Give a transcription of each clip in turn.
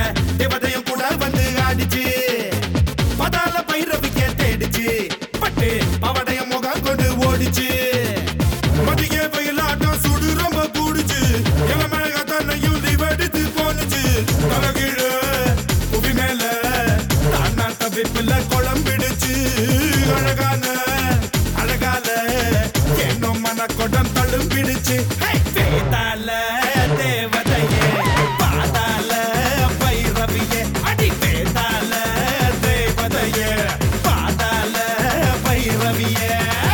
தேவதையும் கூட வந்து ஆடிச்சு பதால பைரவிக்கே தேடிச்சு பட்டு பவடைய முகம் கொண்டு ஓடிச்சு மதிய வெயிலாட்டம் சுடு ரொம்ப கூடுச்சு இளமழக தன்னையும் வெடித்து போனுச்சு தலகீழ புவி மேல தானா தவிப்புல குழம்பிடுச்சு அழகான அழகால என்னும் மன கொடம் தழும்பிடுச்சு வேதால தேவதையே பாதால பைரவியே அடி வேதால தேவதையே பாதால பைரவியே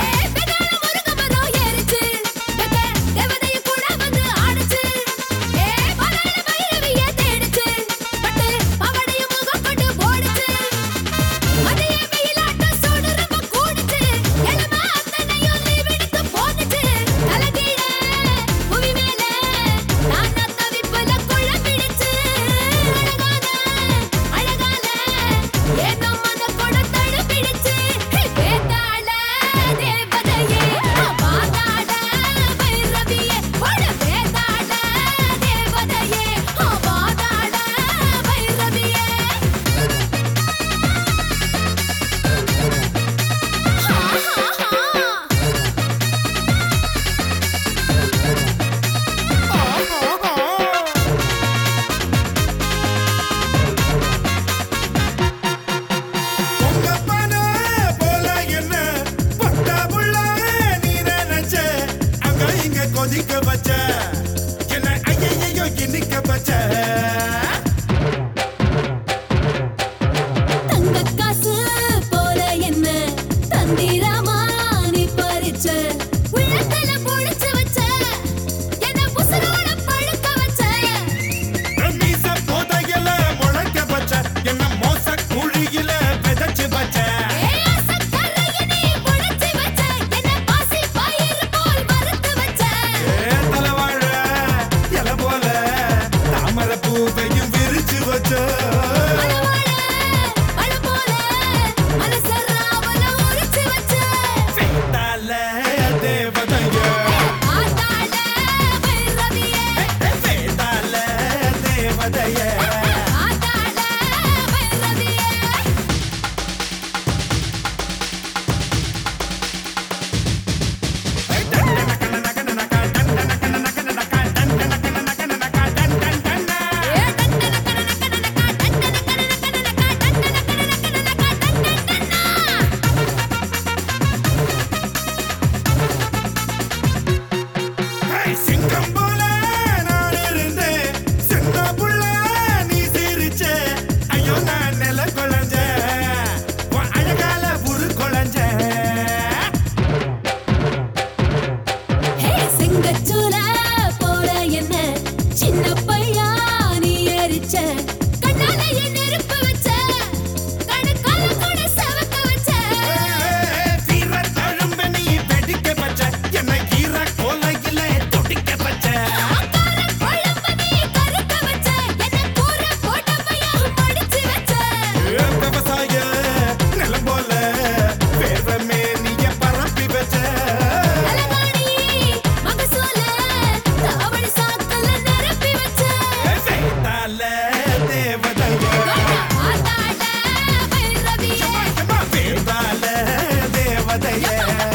கொதிக்க வச்ச என்ன ஐயையோ இன்னிக்க வச்ச தங்க காசு போல என்ன தந்திரமா நீ பறிச்ச உள்ளத்துல புடிச்சு வச்ச என்ன புசரோட பழுக்க வச்ச மீச போதையில முளைக்க வச்ச என்ன மோச குழியில விதைச்சு வச்ச பூவையும் விரிச்சு வச்ச வேதால தேவதையே வேதால தேவதையே சிங்கம் போல நான் இருந்தேன் சின்ன புள்ள நீ சிரிச்ச ஐயோ நான் நில குழஞ்ச அழகால உரு குழஞ்ச சிங்கச்சூல போல என்ன சின்ன பையா நீ எரிச்ச கண்ணால என் நெருப்பு வச்ச கணக்கால கூட செவக்க வச்ச வீர தழும்ப நீ வெடிக்க வச்ச என்ன ஈர கோலையில தொடிக்க வச்ச விவசாய நிலம் போல வேர்வமே நீய பரப்பி வச்ச வேதால தேவதையே வேதால தேவதையே